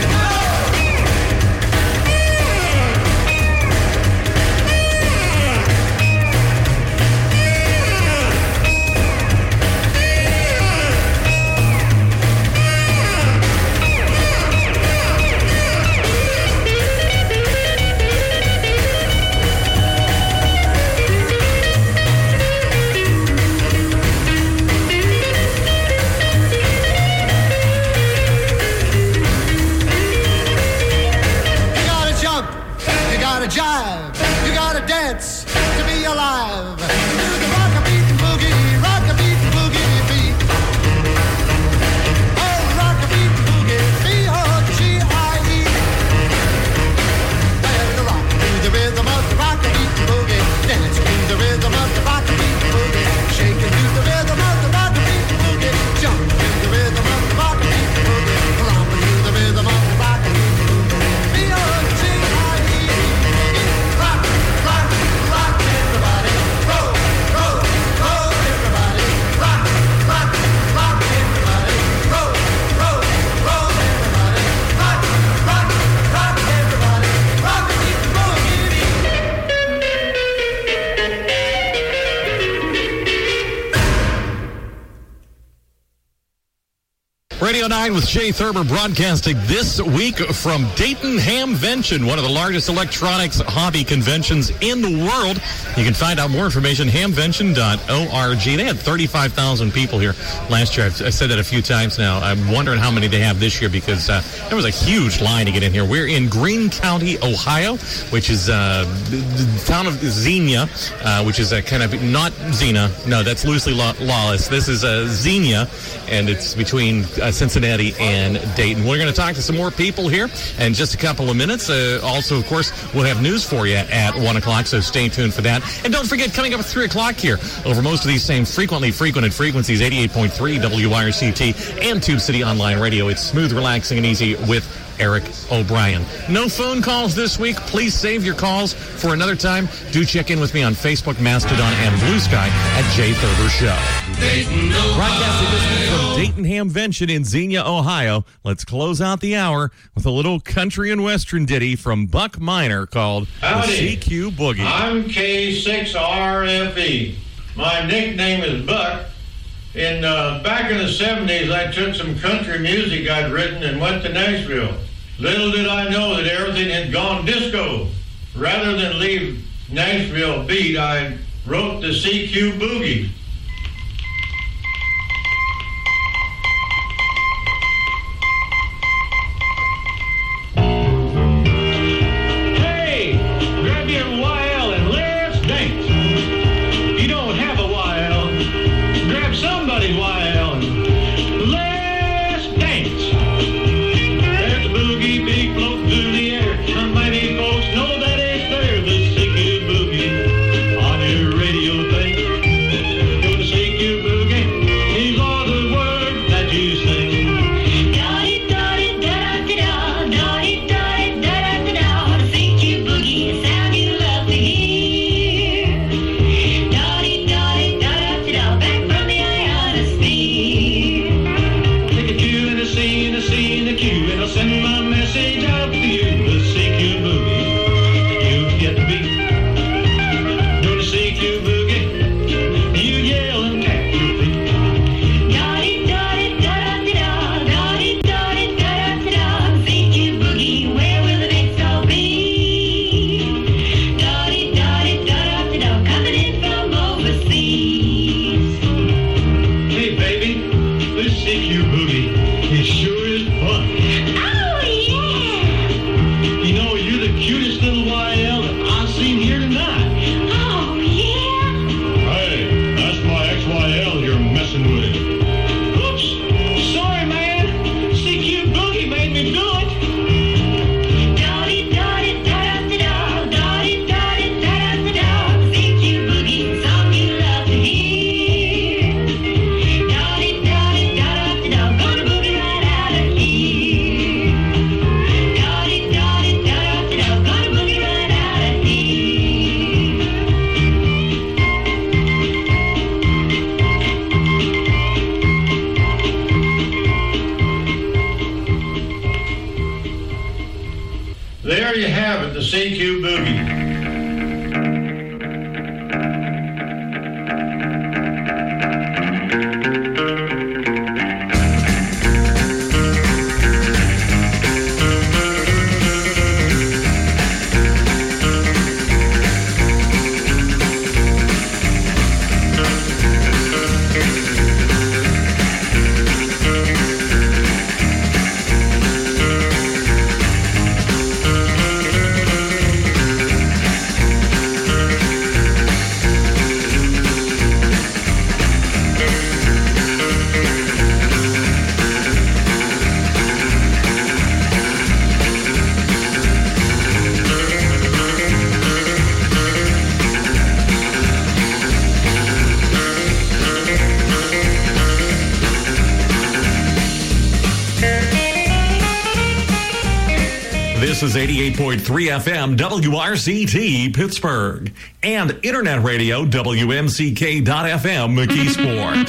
Speaker 14: Jive, you gotta dance to be alive. Do the rock a beat boogie, rock a beat boogie beat. Oh, rock a beat boogie, B O G I E. Well, the rock to the rhythm of the rock a beat boogie, dance to the rhythm of the rock a beat boogie, shaking to the rhythm of the rock a beat boogie, jump to the rhythm of the rock a beat boogie, romping to the rhythm of the rock a beat boogie, B O G I E.
Speaker 3: Radio nine with Jay Thurber broadcasting this week from Dayton Hamvention, one of the largest electronics hobby conventions in the world. You can find out more information at hamvention dot org. They had thirty-five thousand people here last year. I've, I've said that a few times now. I'm wondering how many they have this year because uh, there was a huge line to get in here. We're in Greene County, Ohio, which is uh, the town of Xenia, uh, which is a kind of not Xena. No, that's loosely law- lawless. This is uh, Xenia, and it's between uh, Cincinnati and Dayton. We're going to talk to some more people here in just a couple of minutes. Uh, also, of course, we'll have news for you at one o'clock, so stay tuned for that. And don't forget, coming up at three o'clock here, over most of these same frequently frequented frequencies, eighty-eight point three W I R C T and Tube City Online Radio. It's smooth, relaxing, and easy with Eric O'Brien. No phone calls this week. Please save your calls for another time. Do check in with me on Facebook, Mastodon, and Blue Sky at Jay Thurber Show.
Speaker 6: Dayton,
Speaker 3: Broadcasting this week from Dayton Hamvention in Xenia, Ohio. Let's close out the hour with a little country and western ditty from Buck Miner called
Speaker 15: Howdy.
Speaker 3: the C Q Boogie.
Speaker 15: I'm K six R F E. My nickname is Buck. In uh, back in the seventies, I took some country music I'd written and went to Nashville. Little did I know that everything had gone disco. Rather than leave Nashville beat, I wrote the C Q Boogie.
Speaker 16: Hey, grab your Y L and let's dance. If you don't have a Y L, grab somebody's Y L and let's dance. There's a boogie big floating through the air. How many folks know that it's there? The C Q Boogie on your radio thing.
Speaker 15: live at the C Q Boogie.
Speaker 3: This is eighty-eight point three F M W R C T Pittsburgh and Internet Radio W M C K dot F M McKeesport.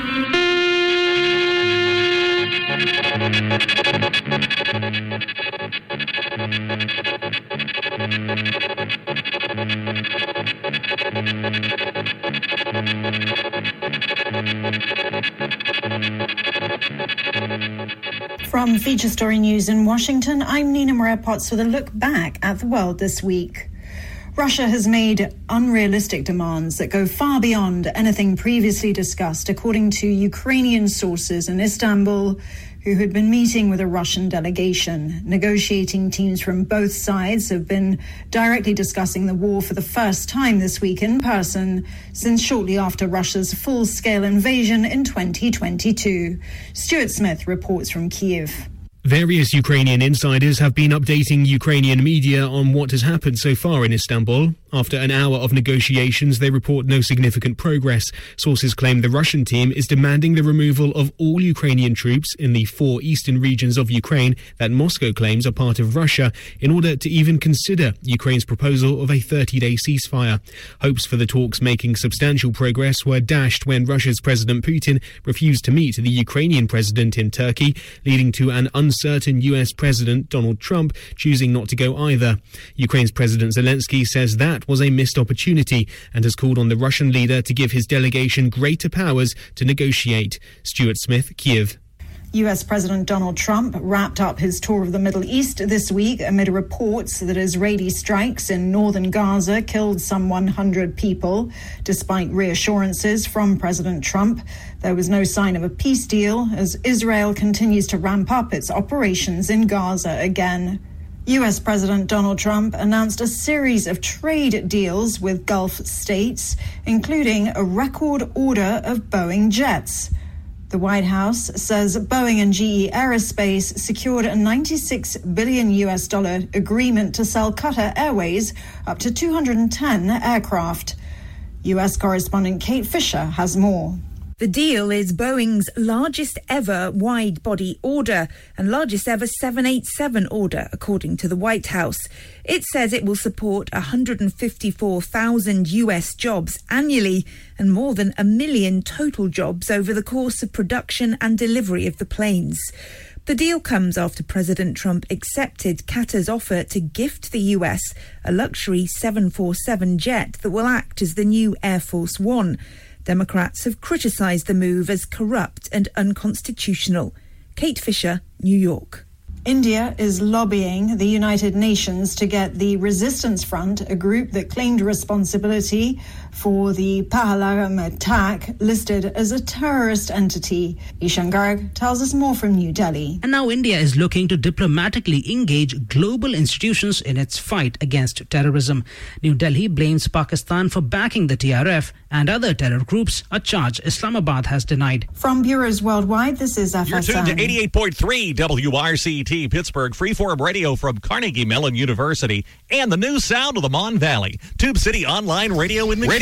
Speaker 17: From Feature Story News in Washington, I'm Nina Moret-Potts with a look back at the world this week. Russia has made unrealistic demands that go far beyond anything previously discussed, according to Ukrainian sources in Istanbul, who had been meeting with a Russian delegation. Negotiating teams from both sides have been directly discussing the war for the first time this week in person since shortly after Russia's full-scale invasion in twenty twenty-two. Stuart Smith reports from Kyiv.
Speaker 18: Various Ukrainian insiders have been updating Ukrainian media on what has happened so far in Istanbul. After an hour of negotiations, they report no significant progress. Sources claim the Russian team is demanding the removal of all Ukrainian troops in the four eastern regions of Ukraine that Moscow claims are part of Russia in order to even consider Ukraine's proposal of a thirty-day ceasefire. Hopes for the talks making substantial progress were dashed when Russia's President Putin refused to meet the Ukrainian president in Turkey, leading to an uncertain U S President Donald Trump choosing not to go either. Ukraine's President Zelensky says that was a missed opportunity and has called on the Russian leader to give his delegation greater powers to negotiate. Stuart Smith, Kyiv.
Speaker 17: U S President Donald Trump wrapped up his tour of the Middle East this week amid reports that Israeli strikes in northern Gaza killed some one hundred people. Despite reassurances from President Trump, there was no sign of a peace deal as Israel continues to ramp up its operations in Gaza again. U S President Donald Trump announced a series of trade deals with Gulf states, including a record order of Boeing jets. The White House says Boeing and G E Aerospace secured a ninety-six billion U S dollar agreement to sell Qatar Airways up to two hundred ten aircraft. U S correspondent Kate Fisher has more.
Speaker 19: The deal is Boeing's largest ever wide-body order and largest ever seven eighty-seven order, according to the White House. It says it will support one hundred fifty-four thousand U S jobs annually and more than a million total jobs over the course of production and delivery of the planes. The deal comes after President Trump accepted Qatar's offer to gift the U S a luxury seven forty-seven jet that will act as the new Air Force One. Democrats have criticised the move as corrupt and unconstitutional. Kate Fisher, New York.
Speaker 17: India is lobbying the United Nations to get the Resistance Front, a group that claimed responsibility for the Pahalgam attack, listed as a terrorist entity. Ishan Garg tells us more from New Delhi.
Speaker 20: And now India is looking to diplomatically engage global institutions in its fight against terrorism. New Delhi blames Pakistan for backing the T R F and other terror groups, a charge Islamabad has denied.
Speaker 17: From bureaus worldwide, this is F S N.
Speaker 3: You're tuned to eighty-eight point three W R C T Pittsburgh, freeform radio from Carnegie Mellon University, and the new sound of the Mon Valley. Tube City Online Radio in the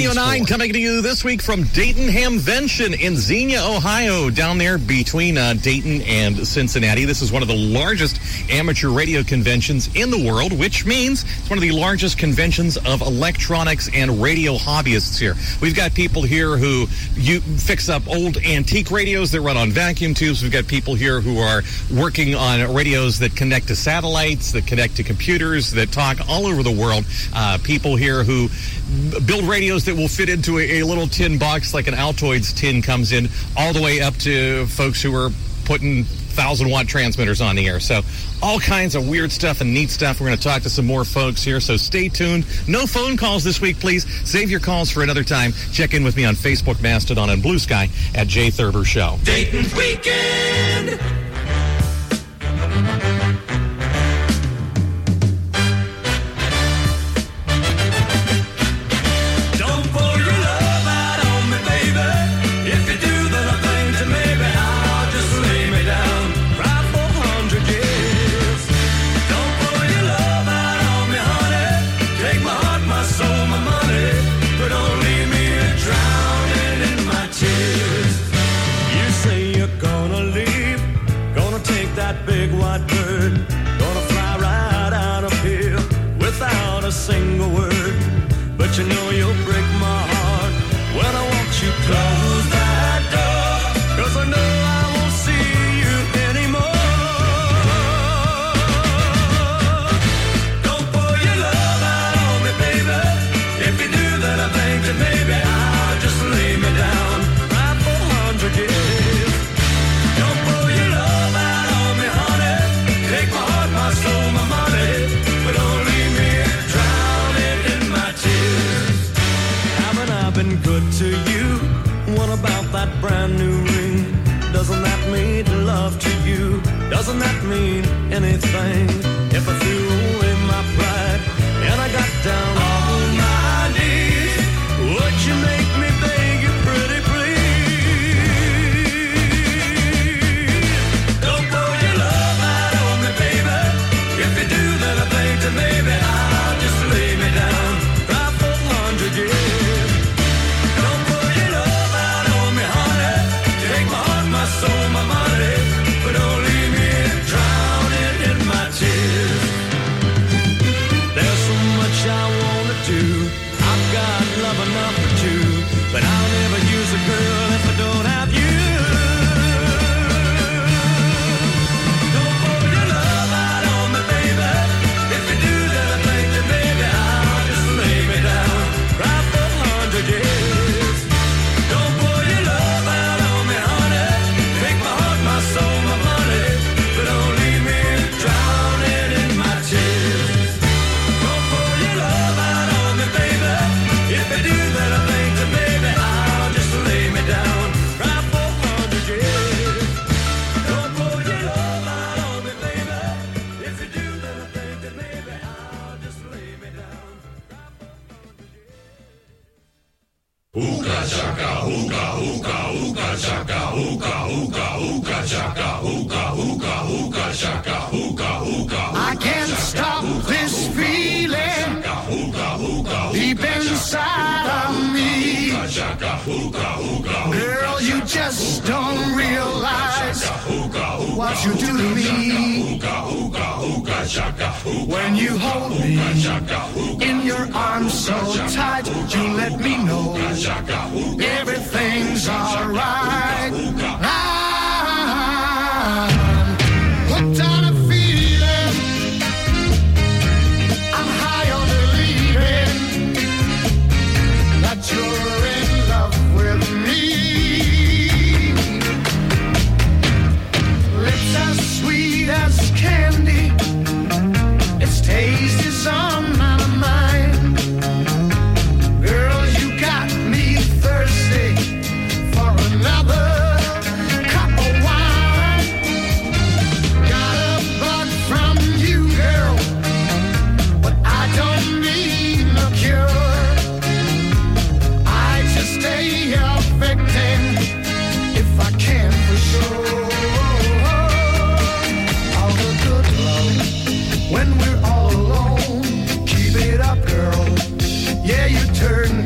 Speaker 3: Radio nine coming to you this week from Dayton Hamvention in Xenia, Ohio, down there between uh, Dayton and Cincinnati. This is one of the largest amateur radio conventions in the world, which means it's one of the largest conventions of electronics and radio hobbyists here. We've got people here who you fix up old antique radios that run on vacuum tubes. We've got people here who are working on radios that connect to satellites, that connect to computers, that talk all over the world. Uh, people here who build radios that will fit into a, a little tin box like an Altoids tin comes in, all the way up to folks who are putting thousand watt transmitters on the air. So all kinds of weird stuff and neat stuff. We're going to talk to some more folks here, so stay tuned. No phone calls this week, please. Save your calls for another time. Check in with me on Facebook, Mastodon, and Blue Sky at Jay Thurber Show.
Speaker 5: Dayton's Weekend.
Speaker 8: Big white bird, gonna fly right out of here without a single word. But you know you'll break my heart when I watch you close that door, 'cause I know I won't see you anymore. Don't pour your love out on me, baby. If you do, then I think that maybe I'll just lay me down right for a hundred years. Don't pour your love out on me, honey. Take my heart, my soul, my money, but don't leave me drowning in my tears. Haven't I been good to you? What about that brand new ring? Doesn't that mean love to you? Doesn't that mean anything? If I threw away my pride and I got down on my knees, would you make me beg you pretty please? Don't pour your love out on me, baby. If you do, then I think that maybe I'll just lay me down right for a hundred years. Don't pour your love out on me, honey. Take my heart, my soul, my money, but don't leave me drowning in my tears. There's so much I wanna do. I've got love enough for two, but I'll never use a girl if I don't have you. Don't pour your love out on me, baby. If you do, then I think that maybe I'll just lay me down right for a hundred years. Don't pour your love out on me, honey. Take my heart, my soul, my money, but don't leave me drowning in my tears. Don't pour your love out on me, baby. If you do, then I think that maybe I'll just lay me down right for a hundred years. Don't pour your love out on me, baby. If you do, then I think that maybe I'll just lay me down.
Speaker 5: Hookah chaka, hookah, hookah, hookah chaka, hookah, hookah, hookah chaka, hookah, hookah, hookah chaka, hookah, hookah.
Speaker 9: I can't stop this feeling deep inside of me. Girl, you just don't realize what you do to me. When you hold me in your arms so tight, you let me know everything's alright. I'm hooked on a feeling. I'm high on believing that you're in love with me. Lips as sweet as candy, its taste is on my mind. Girl, you got me thirsty for another cup of wine. Got a bug from you, girl, but I don't need no cure. I just stay your victim if I can for sure. All the good love when we're all alone. Keep it up, girl. Yeah, you turn